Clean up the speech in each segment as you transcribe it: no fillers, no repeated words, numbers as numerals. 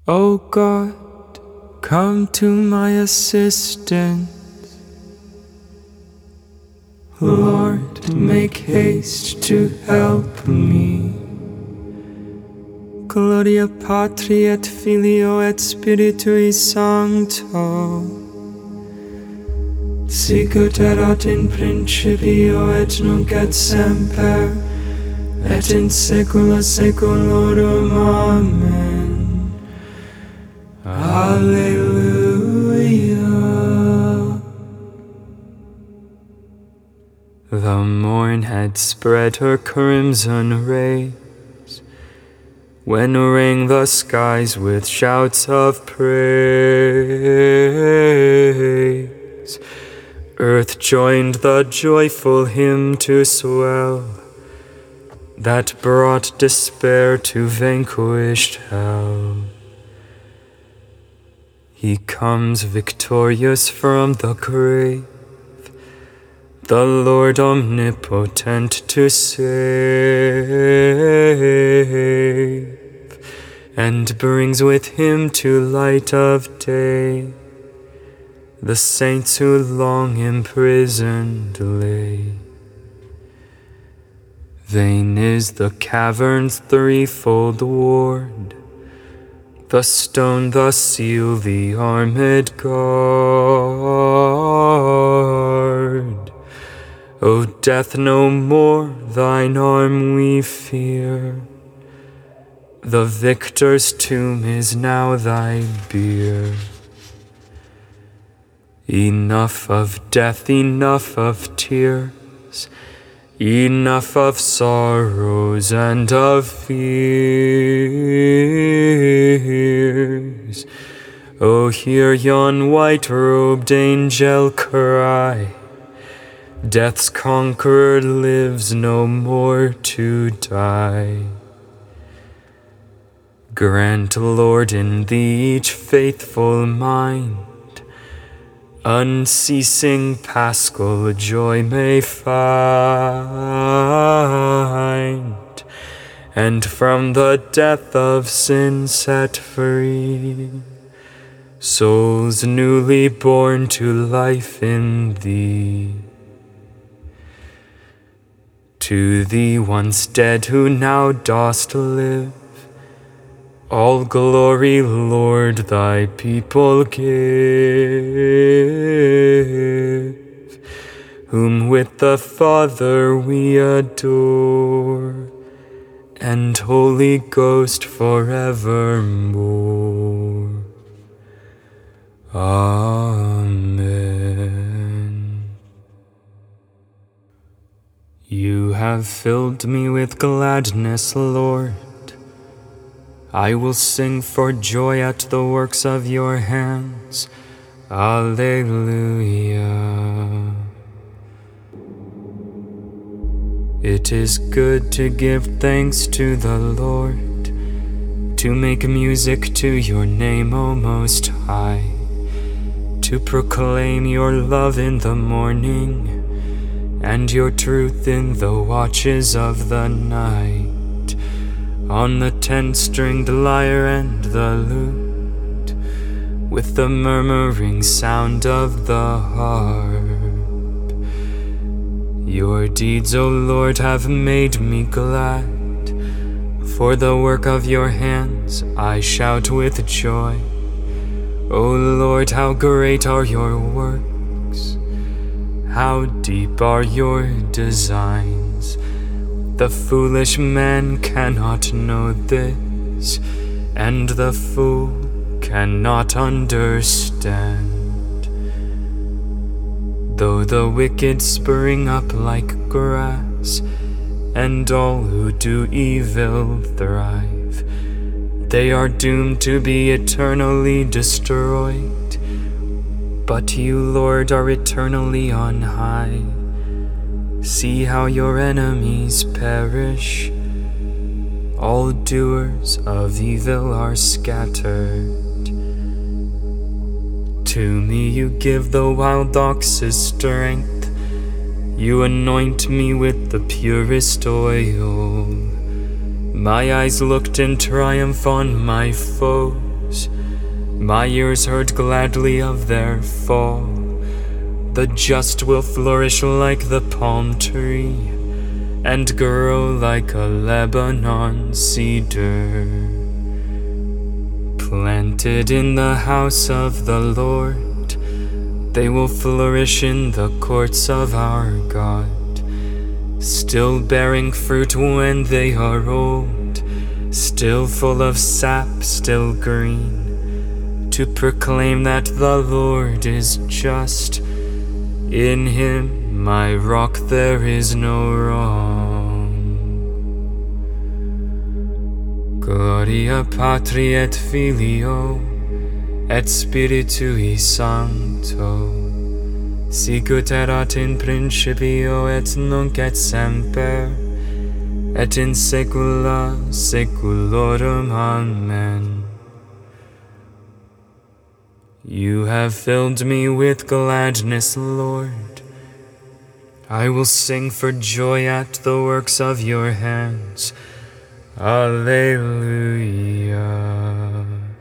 O God, come to my assistance. Lord, make haste to help me. Gloria Patri et Filio et Spiritui Sancto, sicut erat in principio et nunc et semper, et in saecula saeculorum. Amen. Alleluia. The morn had spread her crimson rays, when rang the skies with shouts of praise. Earth joined the joyful hymn to swell, that brought despair to vanquished hell. He comes victorious from the grave, the Lord omnipotent to save, and brings with him to light of day the saints who long imprisoned lay. Vain is the cavern's threefold ward, the stone, the seal, the armed guard. O death, no more thine arm we fear, the victor's tomb is now thy bier. Enough of death, enough of tears, enough of sorrows and of fears. Oh, hear yon white-robed angel cry, death's conqueror lives no more to die. Grant, Lord, in thee each faithful mind unceasing paschal joy may find, and from the death of sin set free, souls newly born to life in thee. To thee once dead who now dost live, all glory, Lord, thy people give, whom with the Father we adore, and Holy Ghost forevermore. Amen. You have filled me with gladness, Lord. I will sing for joy at the works of your hands. Alleluia. It is good to give thanks to the Lord, to make music to your name, O Most High, to proclaim your love in the morning, and your truth in the watches of the night. On the 10-stringed lyre and the lute, with the murmuring sound of the harp. Your deeds, O Lord, have made me glad. For the work of your hands I shout with joy. O Lord, how great are your works! How deep are your designs! The foolish man cannot know this, and the fool cannot understand. Though the wicked spring up like grass, and all who do evil thrive, they are doomed to be eternally destroyed. But you, Lord, are eternally on high. See how your enemies perish. All doers of evil are scattered. To me you give the wild ox's strength. You anoint me with the purest oil. My eyes looked in triumph on my foe, wars. My ears heard gladly of their fall. The just will flourish like the palm tree, and grow like a Lebanon cedar, planted in the house of the Lord. They will flourish in the courts of our God, still bearing fruit when they are old, still full of sap, still green, to proclaim that the Lord is just. In him, my rock, there is no wrong. Gloria Patri et Filio et Spiritui Sancto, sicut erat in principio et nunc et semper, et in saecula saeculorum. Amen. You have filled me with gladness, Lord. I will sing for joy at the works of your hands. Alleluia.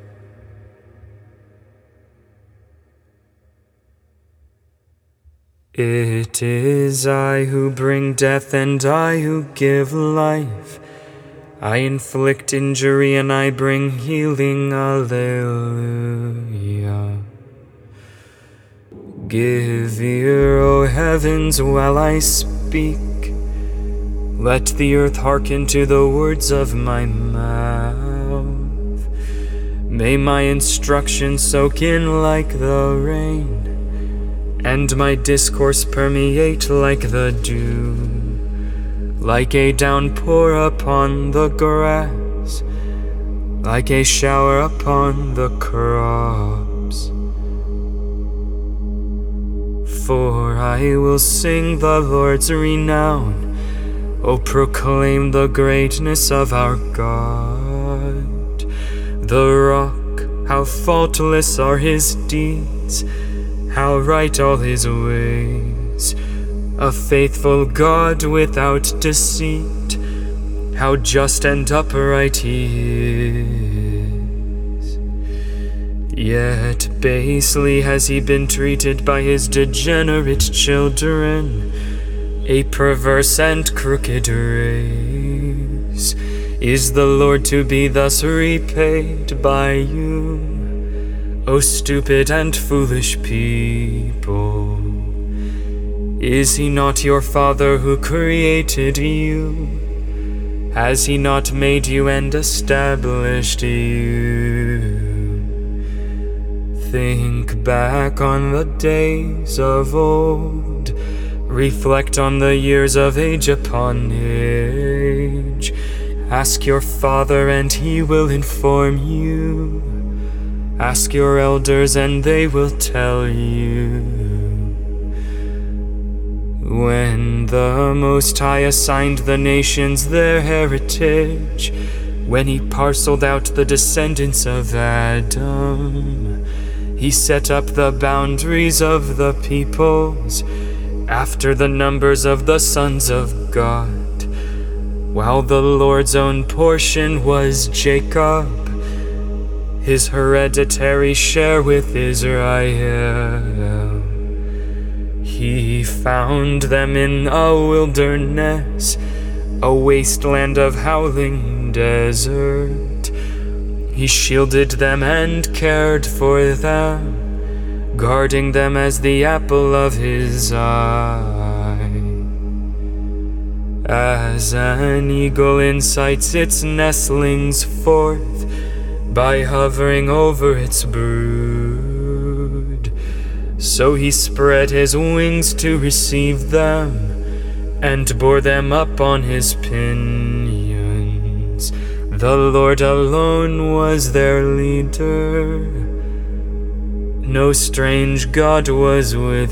It is I who bring death and I who give life. I inflict injury and I bring healing. Alleluia. Give ear, O heavens, while I speak. Let the earth hearken to the words of my mouth. May my instruction soak in like the rain, and my discourse permeate like the dew, like a downpour upon the grass, like a shower upon the crops. For I will sing the Lord's renown, O proclaim the greatness of our God. The rock, how faultless are his deeds, how right all his ways. A faithful God without deceit, how just and upright he is. Yet basely has he been treated by his degenerate children, a perverse and crooked race. Is the Lord to be thus repaid by you, O stupid and foolish people? Is he not your Father who created you? Has he not made you and established you? Think back on the days of old. Reflect on the years of age upon age. Ask your father and he will inform you. Ask your elders and they will tell you. When the Most High assigned the nations their heritage, when he parceled out the descendants of Adam, he set up the boundaries of the peoples after the numbers of the sons of God, while the Lord's own portion was Jacob, his hereditary share with Israel. He found them in a wilderness, a wasteland of howling desert. He shielded them and cared for them, guarding them as the apple of his eye. As an eagle incites its nestlings forth by hovering over its brood, so he spread his wings to receive them and bore them up on his pinions. The Lord alone was their leader. No strange God was with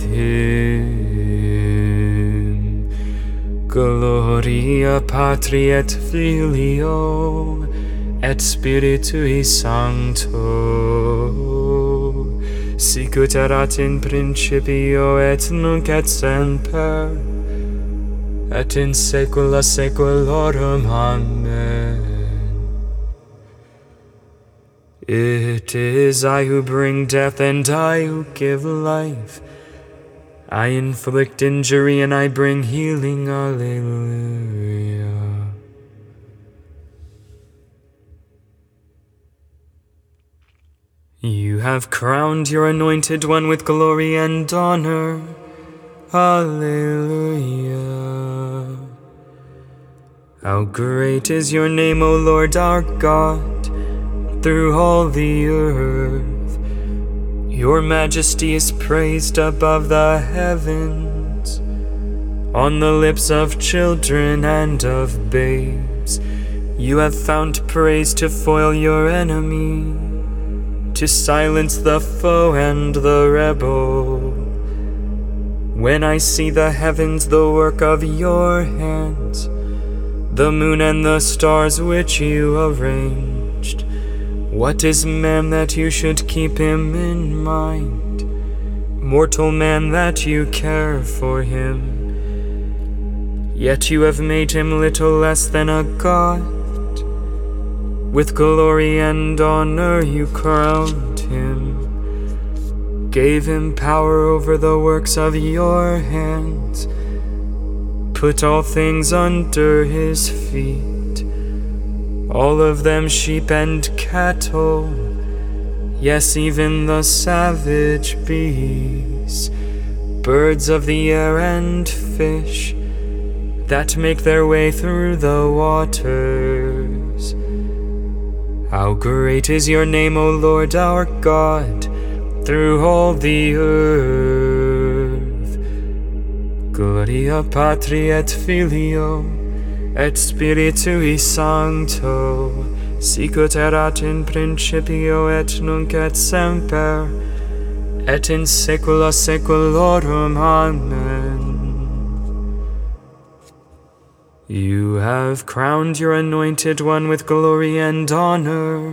him. Gloria Patri et Filio et Spiritui Sancto, sicut erat in principio et nunc et semper, et in saecula saeculorum. Amen. It is I who bring death and I who give life. I inflict injury and I bring healing. Alleluia. You have crowned your anointed one with glory and honor. Alleluia. How great is your name, O Lord our God, through all the earth. Your majesty is praised above the heavens. On the lips of children and of babes, you have found praise to foil your enemy, to silence the foe and the rebel. When I see the heavens, the work of your hands, the moon and the stars which you arranged, what is man that you should keep him in mind? Mortal man that you care for him. Yet you have made him little less than a god. With glory and honor you crowned him, gave him power over the works of your hands, put all things under his feet, all of them sheep and cattle, yes, even the savage beasts, birds of the air and fish that make their way through the waters. How great is your name, O Lord our God, through all the earth. Gloria Patri et Filio et Spiritui Sancto, sicut erat in principio et nunc et semper, et in saecula saeculorum. Amen. You have crowned your anointed one with glory and honor.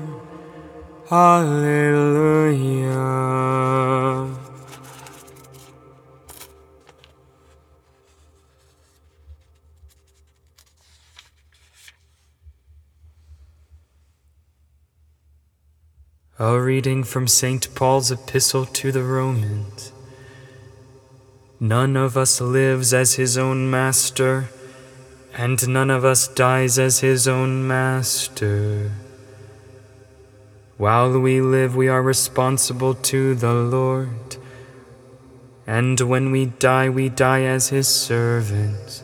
Alleluia. A reading from St. Paul's epistle to the Romans. None of us lives as his own master, and none of us dies as his own master. While we live, we are responsible to the Lord, and when we die as his servants.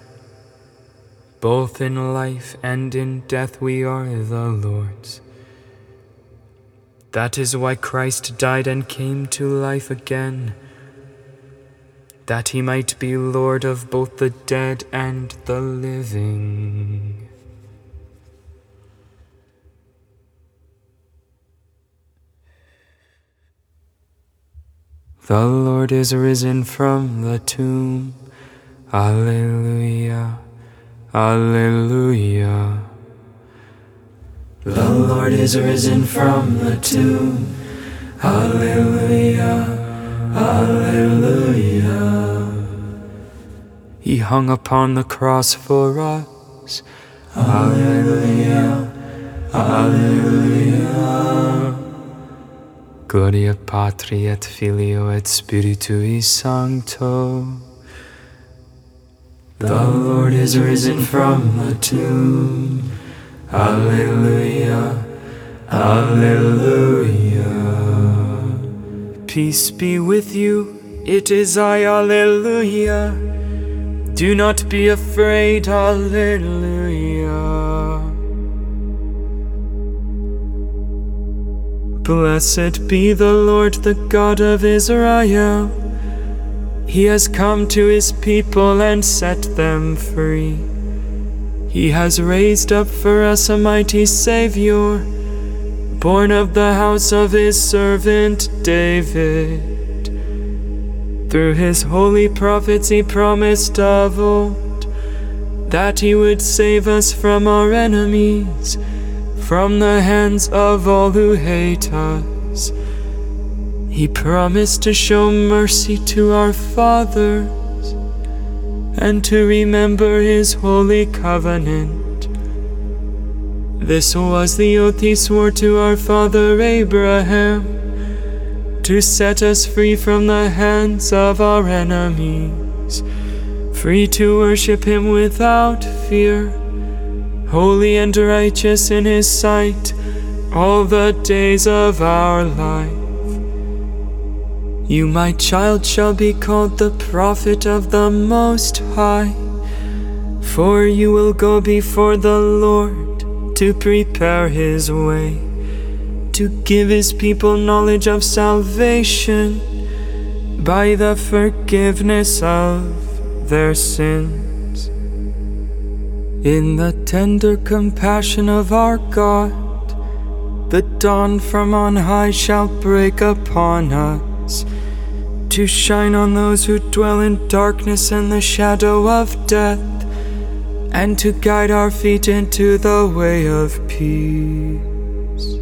Both in life and in death we are the Lord's. That is why Christ died and came to life again, that he might be Lord of both the dead and the living. The Lord is risen from the tomb. Alleluia, alleluia. The Lord is risen from the tomb. Alleluia, alleluia. He hung upon the cross for us. Alleluia, alleluia. Gloria Patri et Filio et Spiritui Sancto. The Lord is risen from the tomb. Alleluia, alleluia. Peace be with you, it is I, alleluia. Do not be afraid, alleluia. Blessed be the Lord, the God of Israel. He has come to his people and set them free. He has raised up for us a mighty Savior, born of the house of his servant David. Through his holy prophets he promised of old that he would save us from our enemies, from the hands of all who hate us. He promised to show mercy to our fathers and to remember his holy covenant, This was the oath he swore to our father Abraham, to set us free from the hands of our enemies, free to worship him without fear, holy and righteous in his sight all the days of our life. You, my child, shall be called the prophet of the Most High, for you will go before the Lord to prepare his way, to give his people knowledge of salvation by the forgiveness of their sins. In the tender compassion of our God, the dawn from on high shall break upon us, to shine on those who dwell in darkness and the shadow of death, and to guide our feet into the way of peace.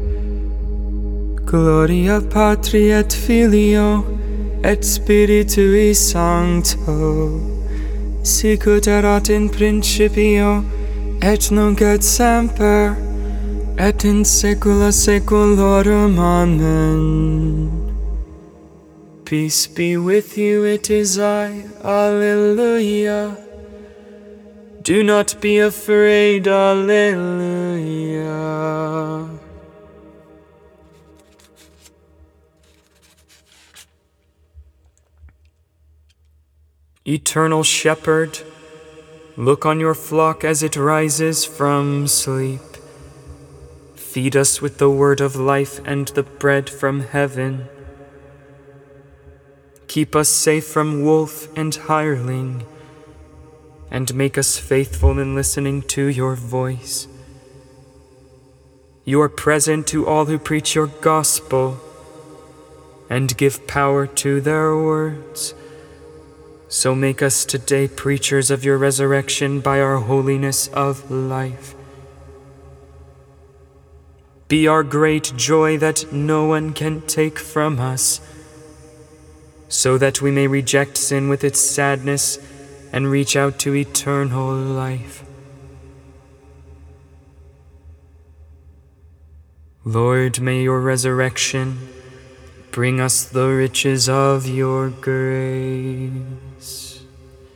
Gloria Patri et Filio et Spiritui Sancto, sic ut erat in principio et nunc et semper et in saecula saeculorum. Amen. Peace be with you, it is I. Alleluia. Do not be afraid. Alleluia. Eternal Shepherd, look on your flock as it rises from sleep. Feed us with the word of life and the bread from heaven. Keep us safe from wolf and hireling, and make us faithful in listening to your voice. You are present to all who preach your gospel, and give power to their words. So make us today preachers of your resurrection by our holiness of life. Be our great joy that no one can take from us, so that we may reject sin with its sadness and reach out to eternal life. Lord, may your resurrection bring us the riches of your grace.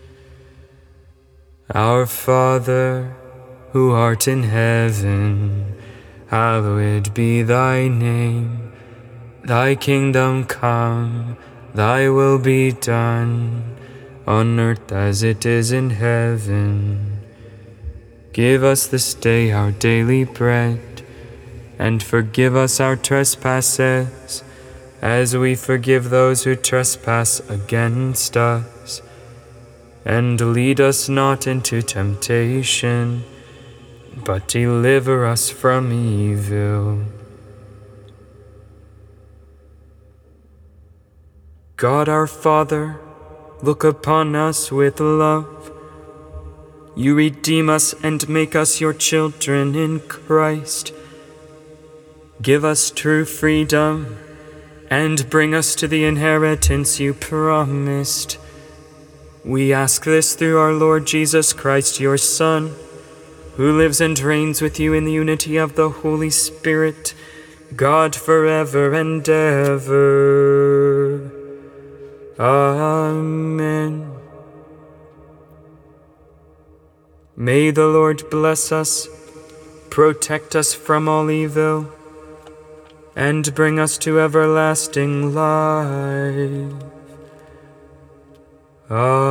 Our Father, who art in heaven, hallowed be thy name. Thy kingdom come, thy will be done, on earth as it is in heaven. Give us this day our daily bread, and forgive us our trespasses, as we forgive those who trespass against us. And lead us not into temptation, but deliver us from evil. God our Father, look upon us with love. You redeem us and make us your children in Christ. Give us true freedom and bring us to the inheritance you promised. We ask this through our Lord Jesus Christ, your Son, who lives and reigns with you in the unity of the Holy Spirit, God forever and ever. Amen. May the Lord bless us, protect us from all evil, and bring us to everlasting life. Amen.